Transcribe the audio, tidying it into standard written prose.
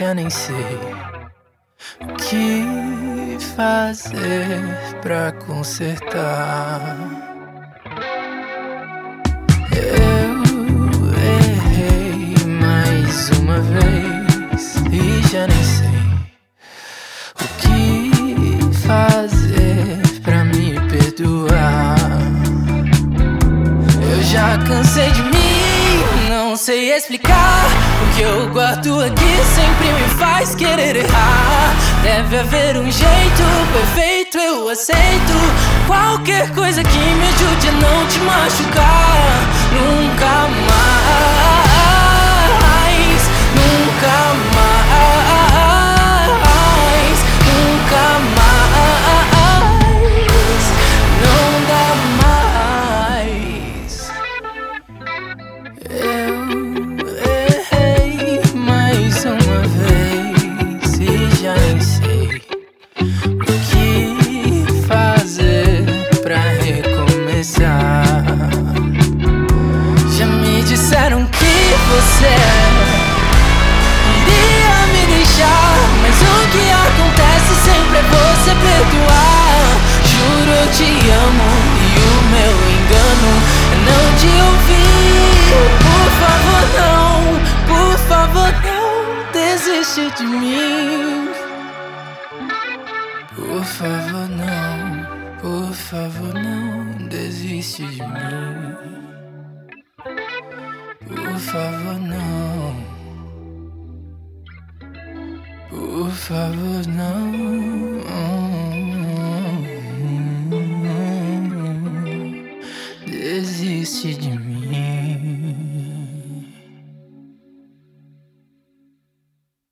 já nem sei o que fazer pra consertar. Eu errei mais uma vez e já nem sei o que fazer pra me perdoar. Eu já cansei de mim, não sei explicar. O que eu guardo aqui sempre me faz querer errar. Deve haver um jeito perfeito, eu aceito qualquer coisa que me ajude a não te machucar. Nunca mais, nunca mais, nunca mais. Não dá mais. Eu errei mais uma vez e já nem sei o que fazer pra recomeçar. Já me disseram que você iria me deixar, mas o que acontece sempre é você perdoar. Juro eu te amo e o meu engano é não te ouvir. Por favor não desiste de mim. Por favor não desiste de mim. Por favor não, por favor não desiste de mim.